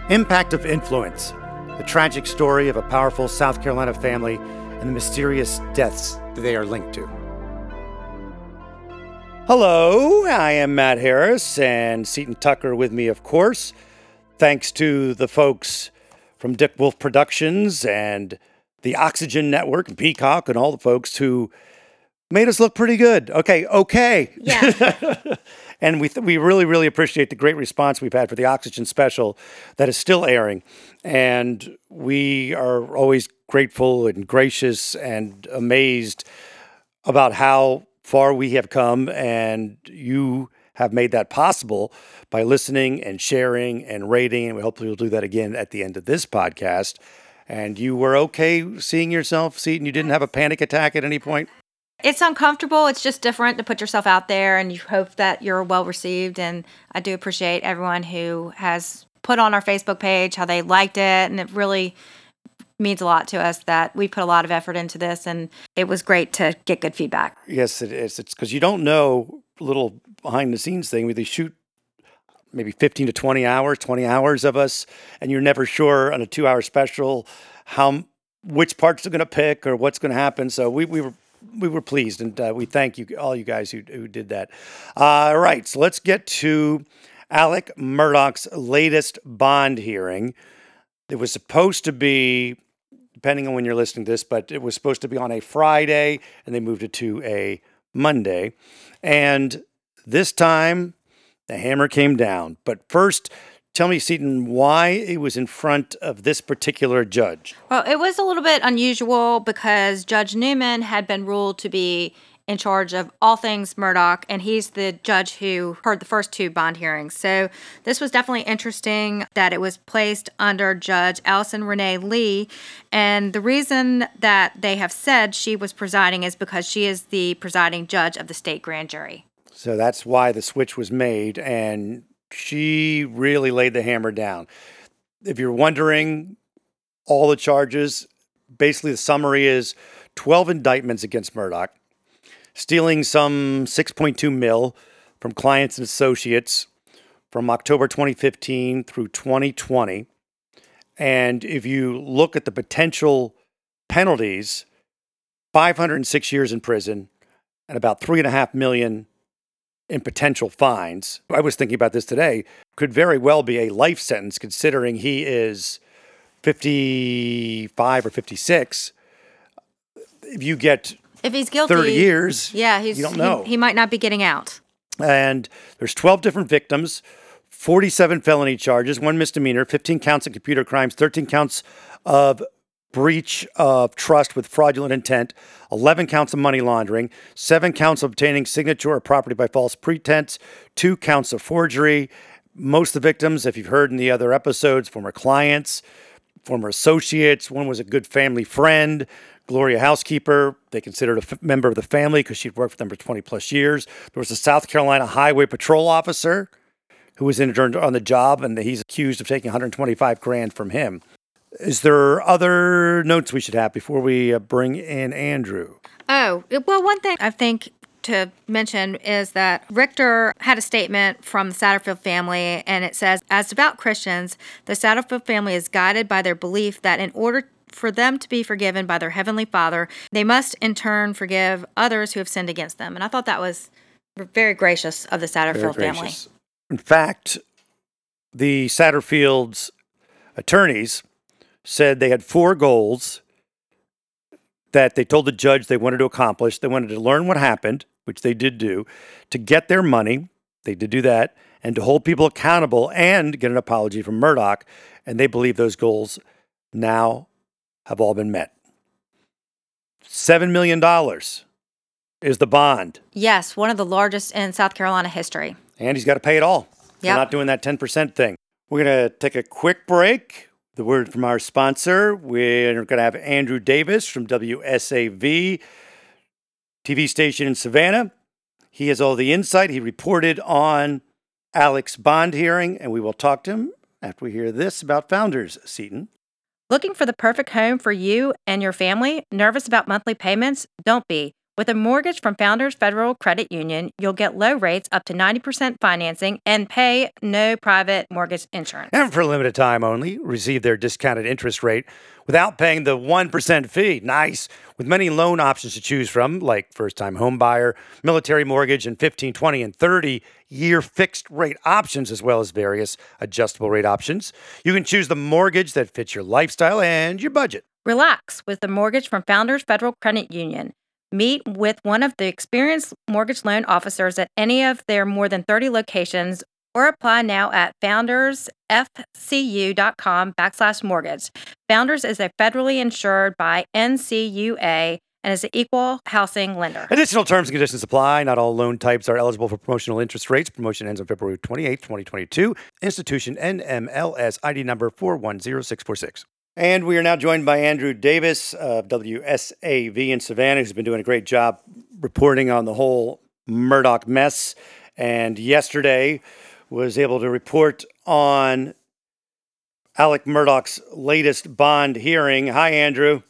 Impact of Influence, the tragic story of a powerful South Carolina family and the mysterious deaths that they are linked to. Hello, I am Matt Harris, and Seton Tucker with me, of course. Thanks to the folks from Dick Wolf Productions and the Oxygen Network and Peacock and all the folks who made us look pretty good. Okay. Yeah. And we really, really appreciate the great response we've had for the Oxygen special that is still airing. And we are always grateful and gracious and amazed about how far we have come, and you have made that possible by listening and sharing and rating, and we hopefully will do that again at the end of this podcast. And you were okay seeing yourself, Seton? You didn't have a panic attack at any point? It's uncomfortable. It's just different to put yourself out there, and you hope that you're well received. And I do appreciate everyone who has put on our Facebook page how they liked it, and it really means a lot to us that we put a lot of effort into this, and it was great to get good feedback. Yes, it is. It's because you don't know, a little behind the scenes thing, where they shoot maybe 15 to 20 hours of us, and you're never sure on a 2-hour special which parts are going to pick or what's going to happen. So we were pleased, and we thank you, all you guys who did that. All right, so let's get to Alec Murdaugh's latest bond hearing. It was supposed to be, depending on when you're listening to this, but it was supposed to be on a Friday, and they moved it to a Monday. And this time, the hammer came down. But first, tell me, Seton, why it was in front of this particular judge. Well, it was a little bit unusual because Judge Newman had been ruled to be in charge of all things Murdaugh, and he's the judge who heard the first two bond hearings. So this was definitely interesting that it was placed under Judge Allison Renee Lee. And the reason that they have said she was presiding is because she is the presiding judge of the state grand jury. So that's why the switch was made, and she really laid the hammer down. If you're wondering, all the charges, basically the summary is 12 indictments against Murdaugh, stealing some $6.2 million from clients and associates from October 2015 through 2020. And if you look at the potential penalties, 506 years in prison and about $3.5 million in potential fines. I was thinking about this today. Could very well be a life sentence considering he is 55 or 56. If he's guilty, 30 years, you don't know. He might not be getting out. And there's 12 different victims, 47 felony charges, 1 misdemeanor, 15 counts of computer crimes, 13 counts of breach of trust with fraudulent intent, 11 counts of money laundering, 7 counts of obtaining signature or property by false pretense, 2 counts of forgery. Most of the victims, if you've heard in the other episodes, former clients, former associates. One was a good family friend, Gloria Housekeeper. They considered a member of the family because she'd worked for them for 20 plus years. There was a South Carolina Highway Patrol officer who was interned on the job, and he's accused of taking $125,000 from him. Is there other notes we should have before we bring in Andrew? Oh, well, one thing I think to mention is that Richter had a statement from the Satterfield family, and it says, as devout Christians, the Satterfield family is guided by their belief that in order for them to be forgiven by their Heavenly Father, they must in turn forgive others who have sinned against them. And I thought that was very gracious of the Satterfield family. In fact, the Satterfield's attorneys said they had 4 goals that they told the judge they wanted to accomplish. They wanted to learn what happened, which they did do, to get their money, they did do that, and to hold people accountable and get an apology from Murdaugh. And they believe those goals now have all been met. $7 million is the bond. Yes, one of the largest in South Carolina history. And he's got to pay it all. Yep. We're not doing that 10% thing. We're going to take a quick break. The word from our sponsor. We're going to have Andrew Davis from WSAV TV station in Savannah. He has all the insight. He reported on Alec's bond hearing, and we will talk to him after we hear this about Founders, Seton. Looking for the perfect home for you and your family? Nervous about monthly payments? Don't be. With a mortgage from Founders Federal Credit Union, you'll get low rates up to 90% financing and pay no private mortgage insurance. And for a limited time only, receive their discounted interest rate without paying the 1% fee. Nice. With many loan options to choose from, like first-time home buyer, military mortgage, and 15, 20, and 30-year fixed rate options, as well as various adjustable rate options. You can choose the mortgage that fits your lifestyle and your budget. Relax with the mortgage from Founders Federal Credit Union. Meet with one of the experienced mortgage loan officers at any of their more than 30 locations or apply now at foundersfcu.com/mortgage. Founders is a federally insured by NCUA and is an equal housing lender. Additional terms and conditions apply. Not all loan types are eligible for promotional interest rates. Promotion ends on February 28, 2022. Institution NMLS ID number 410646. And we are now joined by Andrew Davis of WSAV in Savannah, who's been doing a great job reporting on the whole Murdaugh mess. And yesterday was able to report on Alec Murdaugh's latest bond hearing. Hi, Andrew.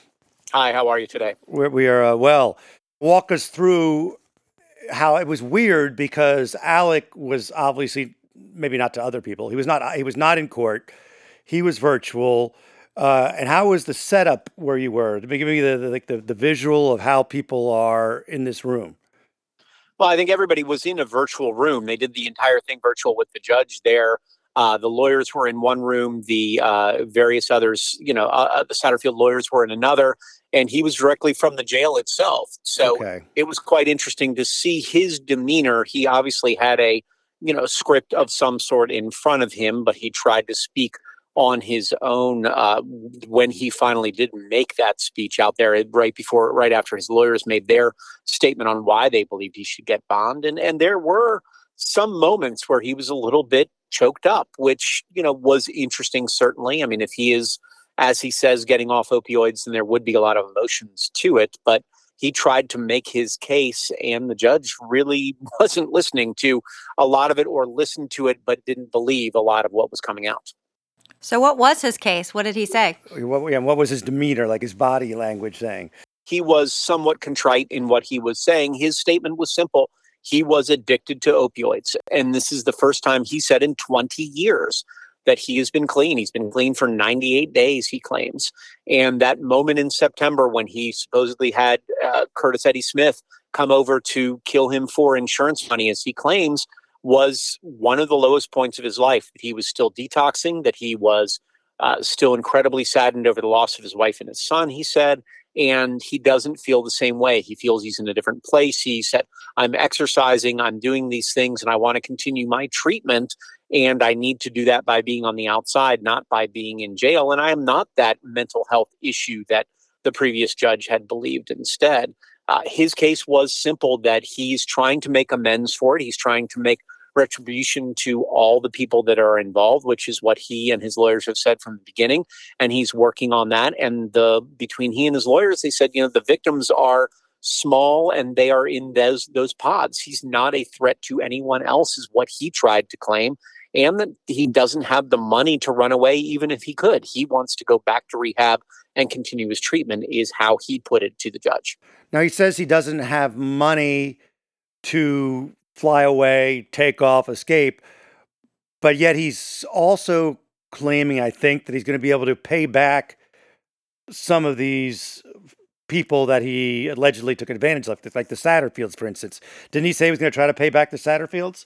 Hi, how are you today? We are well. Walk us through how it was weird because Alec was obviously, maybe not to other people, he was not in court. He was virtual. And how was the setup where you were? Give me the visual of how people are in this room. Well, I think everybody was in a virtual room. They did the entire thing virtual with the judge there. The lawyers were in one room. The various others, the Satterfield lawyers were in another. And he was directly from the jail itself. So It was quite interesting to see his demeanor. He obviously had a, script of some sort in front of him, but he tried to speak on his own when he finally did make that speech out there right after his lawyers made their statement on why they believed he should get bond. And there were some moments where he was a little bit choked up, which, was interesting, certainly. I mean, if he is, as he says, getting off opioids, then there would be a lot of emotions to it. But he tried to make his case, and the judge really wasn't listening to a lot of it, or listened to it, but didn't believe a lot of what was coming out. So what was his case? What did he say? What was his demeanor, like his body language saying? He was somewhat contrite in what he was saying. His statement was simple. He was addicted to opioids. And this is the first time he said in 20 years that he has been clean. He's been clean for 98 days, he claims. And that moment in September when he supposedly had Curtis Eddie Smith come over to kill him for insurance money, as he claims, was one of the lowest points of his life. He was still detoxing, that he was still incredibly saddened over the loss of his wife and his son, he said, and he doesn't feel the same way. He feels he's in a different place. He said, I'm exercising, I'm doing these things, and I want to continue my treatment, and I need to do that by being on the outside, not by being in jail. And I am not that mental health issue that the previous judge had believed instead. His case was simple, that he's trying to make amends for it. He's trying to make retribution to all the people that are involved, which is what he and his lawyers have said from the beginning. And he's working on that. And between he and his lawyers, they said, the victims are small and they are in those pods. He's not a threat to anyone else, is what he tried to claim. And that he doesn't have the money to run away, even if he could. He wants to go back to rehab and continue his treatment, is how he put it to the judge. Now, he says he doesn't have money to fly away, take off, escape, but yet he's also claiming, I think, that he's going to be able to pay back some of these people that he allegedly took advantage of, like the Satterfields, for instance. Didn't he say he was going to try to pay back the Satterfields?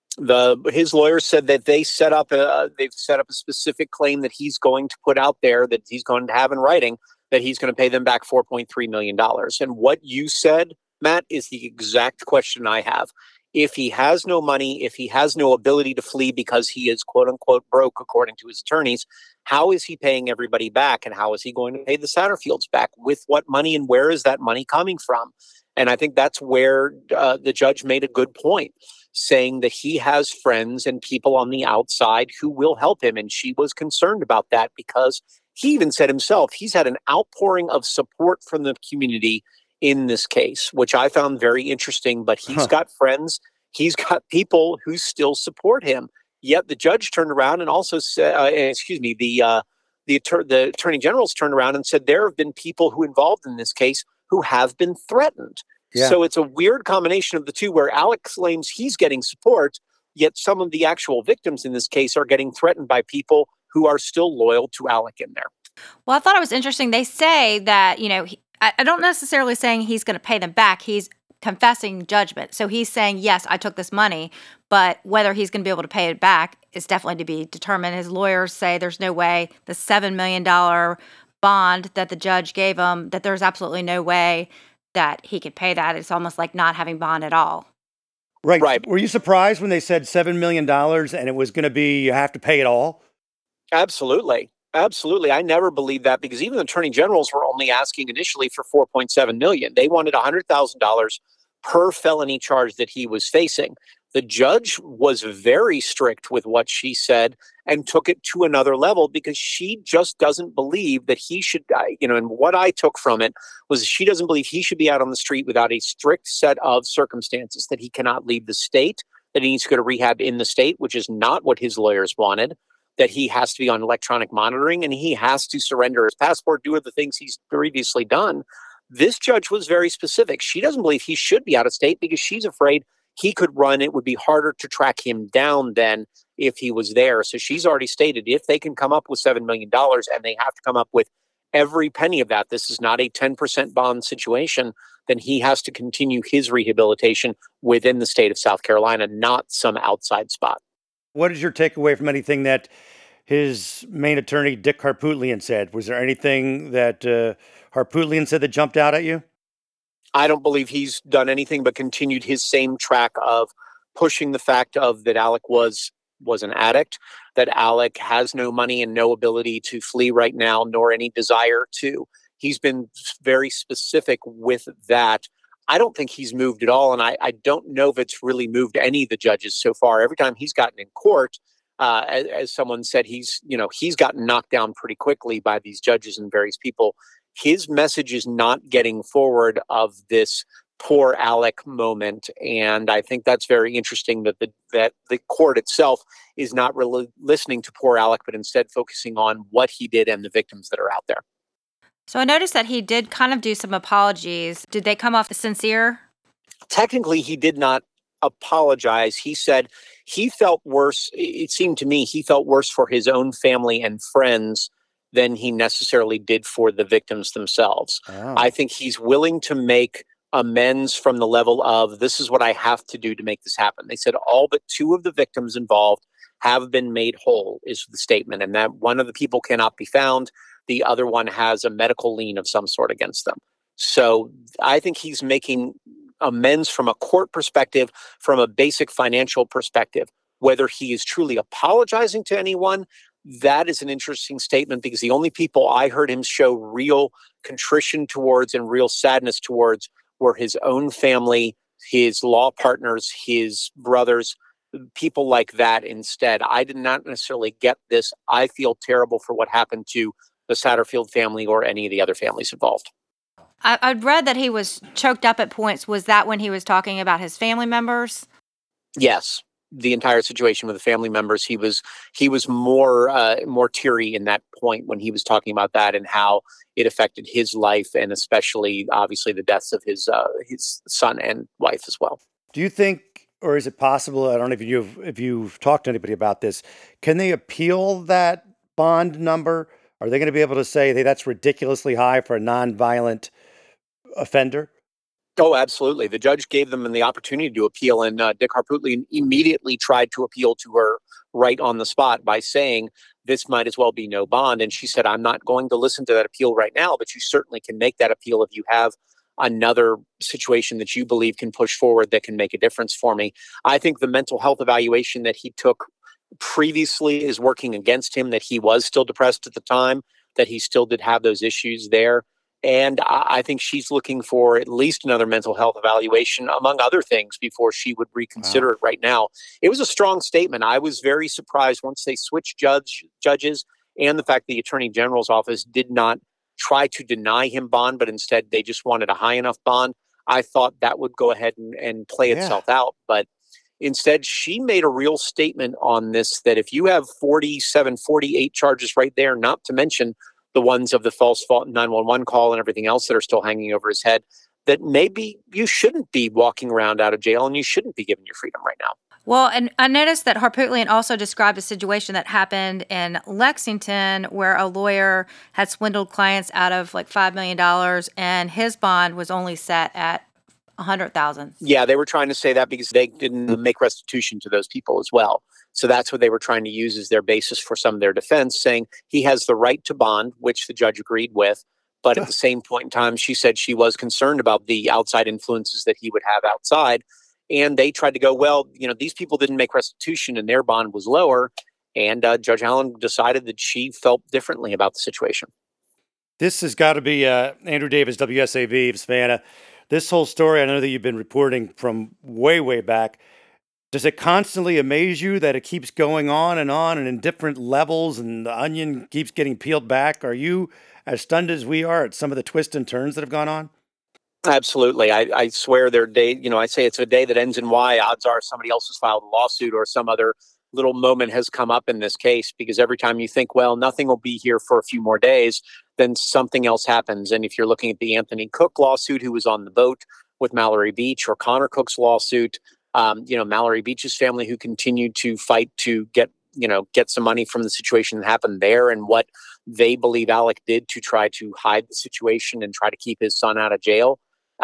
His lawyers said that they've set up a specific claim that he's going to put out there, that he's going to have in writing, that he's going to pay them back $4.3 million. And what you said, Matt, is the exact question I have. If he has no money, if he has no ability to flee because he is quote unquote broke, according to his attorneys, how is he paying everybody back? And how is he going to pay the Satterfields back? With what money, and where is that money coming from? And I think that's where the judge made a good point, saying that he has friends and people on the outside who will help him. And she was concerned about that, because he even said himself, he's had an outpouring of support from the community in this case, which I found very interesting. But he's got friends, he's got people who still support him. Yet the judge turned around and also said, the attorney general's turned around and said there have been people who involved in this case who have been threatened. Yeah. So it's a weird combination of the two where Alec claims he's getting support, yet some of the actual victims in this case are getting threatened by people who are still loyal to Alec in there. Well, I thought it was interesting. They say that, I don't necessarily saying he's going to pay them back. He's confessing judgment. So he's saying, yes, I took this money, but whether he's going to be able to pay it back is definitely to be determined. His lawyers say there's no way the $7 million bond that the judge gave him, that there's absolutely no way that he could pay that. It's almost like not having bond at all. Right. Were you surprised when they said $7 million and it was going to be, you have to pay it all? Absolutely. Absolutely. I never believed that because even the attorney generals were only asking initially for $4.7 million. They wanted $100,000 per felony charge that he was facing. The judge was very strict with what she said and took it to another level because she just doesn't believe that he should die. And what I took from it was she doesn't believe he should be out on the street without a strict set of circumstances, that he cannot leave the state, that he needs to go to rehab in the state, which is not what his lawyers wanted, that he has to be on electronic monitoring and he has to surrender his passport, do the things he's previously done. This judge was very specific. She doesn't believe he should be out of state because she's afraid he could run. It would be harder to track him down than if he was there. So she's already stated if they can come up with $7 million and they have to come up with every penny of that, this is not a 10% bond situation, then he has to continue his rehabilitation within the state of South Carolina, not some outside spot. What is your takeaway from anything that his main attorney, Dick Harpootlian, said? Was there anything that Harpootlian said that jumped out at you? I don't believe he's done anything but continued his same track of pushing the fact of that Alec was an addict, that Alec has no money and no ability to flee right now, nor any desire to. He's been very specific with that. I don't think he's moved at all, and I don't know if it's really moved any of the judges so far. Every time he's gotten in court, as someone said, he's gotten knocked down pretty quickly by these judges and various people. His message is not getting forward of this poor Alec moment, and I think that's very interesting that the court itself is not really listening to poor Alec, but instead focusing on what he did and the victims that are out there. So I noticed that he did kind of do some apologies. Did they come off sincere? Technically, he did not apologize. He said he felt worse. It seemed to me he felt worse for his own family and friends than he necessarily did for the victims themselves. Oh. I think he's willing to make amends from the level of, this is what I have to do to make this happen. They said all but 2 of the victims involved have been made whole, is the statement, and that one of the people cannot be found. The other one has a medical lien of some sort against them. So I think he's making amends from a court perspective, from a basic financial perspective. Whether he is truly apologizing to anyone, that is an interesting statement, because the only people I heard him show real contrition towards and real sadness towards were his own family, his law partners, his brothers, people like that instead. I did not necessarily get this. I feel terrible for what happened to the Satterfield family or any of the other families involved. I'd read that he was choked up at points. Was that when he was talking about his family members? Yes. The entire situation with the family members, he was more teary in that point when he was talking about that and how it affected his life, and especially obviously the deaths of his son and wife as well. Do you think, or is it possible? I don't know if you've talked to anybody about this. Can they appeal that bond number? Are they going to be able to say, hey, that's ridiculously high for a nonviolent offender? Oh, absolutely. The judge gave them the opportunity to appeal, and Dick Harpootlian immediately tried to appeal to her right on the spot by saying, this might as well be no bond. And she said, I'm not going to listen to that appeal right now, but you certainly can make that appeal if you have another situation that you believe can push forward that can make a difference for me. I think the mental health evaluation that he took previously is working against him, that he was still depressed at the time, that he still did have those issues there. And I think she's looking for at least another mental health evaluation, among other things, before she would reconsider it right now. It was a strong statement. I was very surprised once they switched judges, and the fact the Attorney General's office did not try to deny him bond, but instead they just wanted a high enough bond. I thought that would go ahead and play itself out. But instead, she made a real statement on this, that if you have 47, 48 charges right there, not to mention the ones of the false 911 call and everything else that are still hanging over his head, that maybe you shouldn't be walking around out of jail and you shouldn't be given your freedom right now. Well, and I noticed that Harpootlian also described a situation that happened in Lexington where a lawyer had swindled clients out of like $5 million and his bond was only set at $100,000. Yeah, they were trying to say that because they didn't make restitution to those people as well. So that's what they were trying to use as their basis for some of their defense, saying he has the right to bond, which the judge agreed with. But at the same point in time, she said she was concerned about the outside influences that he would have outside. And they tried to go, well, these people didn't make restitution and their bond was lower. And Judge Allen decided that she felt differently about the situation. This has got to be Andrew Davis, WSAV of Savannah. This whole story, I know that you've been reporting from way, way back. Does it constantly amaze you that it keeps going on and in different levels and the onion keeps getting peeled back? Are you as stunned as we are at some of the twists and turns that have gone on? Absolutely. I swear their day, I say it's a day that ends in Y. Odds are somebody else has filed a lawsuit or some other little moment has come up in this case, because every time you think, well, nothing will be here for a few more days, then something else happens. And if you're looking at the Anthony Cook lawsuit, who was on the boat with Mallory Beach, or Connor Cook's lawsuit, Mallory Beach's family, who continued to fight to get some money from the situation that happened there, and what they believe Alec did to try to hide the situation and try to keep his son out of jail.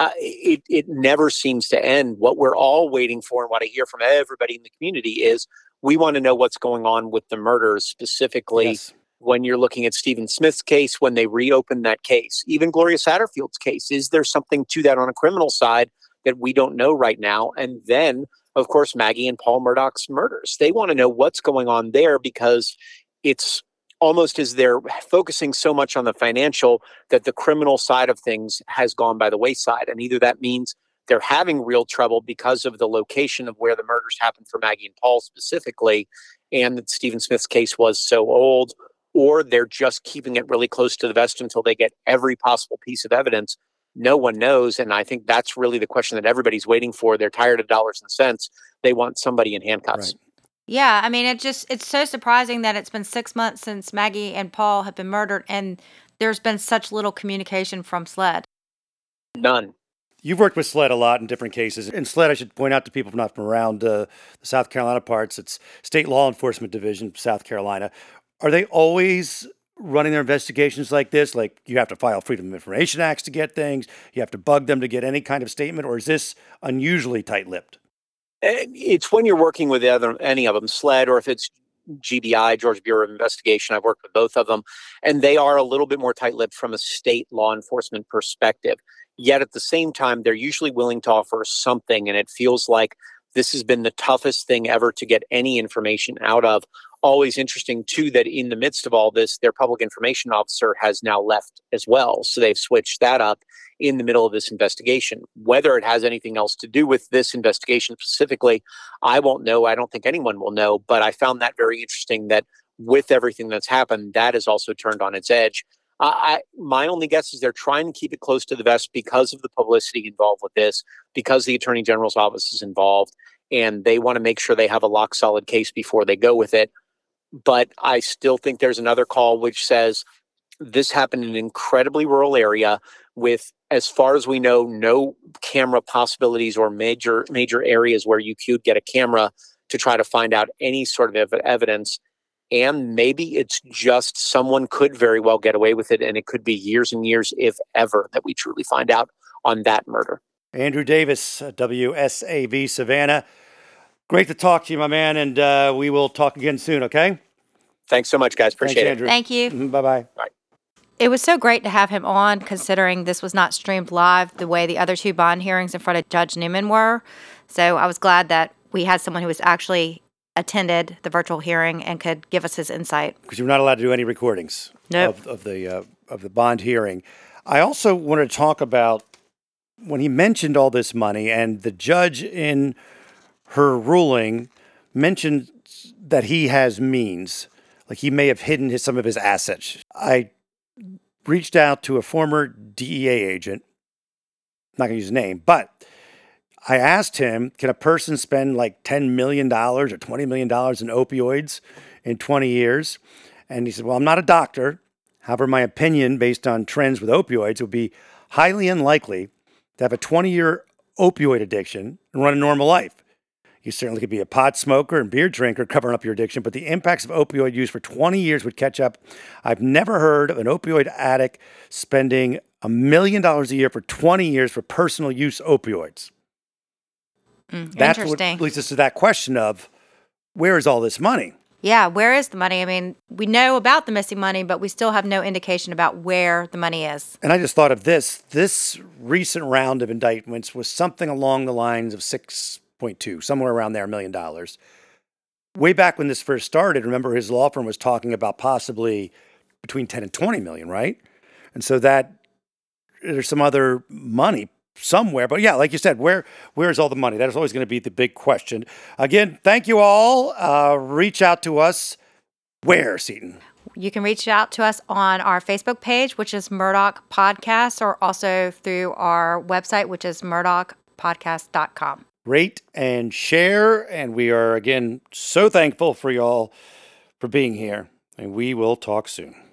It never seems to end. What we're all waiting for, and what I hear from everybody in the community, is we want to know what's going on with the murders, specifically. Yes. When you're looking at Stephen Smith's case, when they reopened that case, even Gloria Satterfield's case, is there something to that on a criminal side that we don't know right now? And then, of course, Maggie and Paul Murdaugh's murders. They want to know what's going on there, because it's almost as they're focusing so much on the financial that the criminal side of things has gone by the wayside. And either that means they're having real trouble because of the location of where the murders happened for Maggie and Paul specifically, and that Stephen Smith's case was so old, or they're just keeping it really close to the vest until they get every possible piece of evidence. No one knows. And I think that's really the question that everybody's waiting for. They're tired of dollars and cents. They want somebody in handcuffs. Right. Yeah, I mean, it's so surprising that it's been 6 months since Maggie and Paul have been murdered, and there's been such little communication from SLED. None. You've worked with SLED a lot in different cases. And SLED, I should point out to people not from around the South Carolina parts, it's State Law Enforcement Division, South Carolina. Are they always running their investigations like this? Like, you have to file Freedom of Information Acts to get things, you have to bug them to get any kind of statement, or is this unusually tight-lipped? It's when you're working with any of them, SLED, or if it's GBI, Georgia Bureau of Investigation. I've worked with both of them, and they are a little bit more tight-lipped from a state law enforcement perspective. Yet at the same time, they're usually willing to offer something, and it feels like this has been the toughest thing ever to get any information out of. Always interesting, too, that in the midst of all this, their public information officer has now left as well. So they've switched that up in the middle of this investigation. Whether it has anything else to do with this investigation specifically, I won't know. I don't think anyone will know. But I found that very interesting, that with everything that's happened, that is also turned on its edge. My only guess is they're trying to keep it close to the vest because of the publicity involved with this, because the Attorney General's office is involved, and they want to make sure they have a lock solid case before they go with it. But I still think there's another call which says this happened in an incredibly rural area with, as far as we know, no camera possibilities or major areas where you could get a camera to try to find out any sort of evidence. And maybe it's just someone could very well get away with it, and it could be years and years, if ever, that we truly find out on that murder. Andrew Davis, WSAV Savannah. Great to talk to you, my man, and we will talk again soon, okay? Thanks so much, guys. Appreciate it. Andrew. Thank you. Bye-bye. Bye. It was so great to have him on, considering this was not streamed live the way the other two bond hearings in front of Judge Newman were. So I was glad that we had someone who was actually attended the virtual hearing and could give us his insight. Because you're not allowed to do any recordings of the bond hearing. I also wanted to talk about when he mentioned all this money, and the judge in her ruling mentioned that he has means, like he may have hidden some of his assets. I reached out to a former DEA agent, not going to use his name, but I asked him, can a person spend like $10 million or $20 million in opioids in 20 years? And he said, well, I'm not a doctor. However, my opinion based on trends with opioids would be highly unlikely to have a 20-year opioid addiction and run a normal life. You certainly could be a pot smoker and beer drinker covering up your addiction, but the impacts of opioid use for 20 years would catch up. I've never heard of an opioid addict spending $1 million a year for 20 years for personal use opioids. That's what Interesting. leads us to that question of, where is all this money? Yeah, where is the money? I mean, we know about the missing money, but we still have no indication about where the money is. And I just thought of this. This recent round of indictments was something along the lines of 6.2, somewhere around there, $1 million. Way back when this first started, remember his law firm was talking about possibly between 10 and 20 million, right? And so that there's some other money somewhere. But yeah, like you said, where is all the money? That is always going to be the big question. Again, thank you all. Reach out to us. Where, Seton? You can reach out to us on our Facebook page, which is Murdaugh Podcast, or also through our website, which is murdaughpodcast.com. Rate and share. And we are, again, so thankful for y'all for being here. And we will talk soon.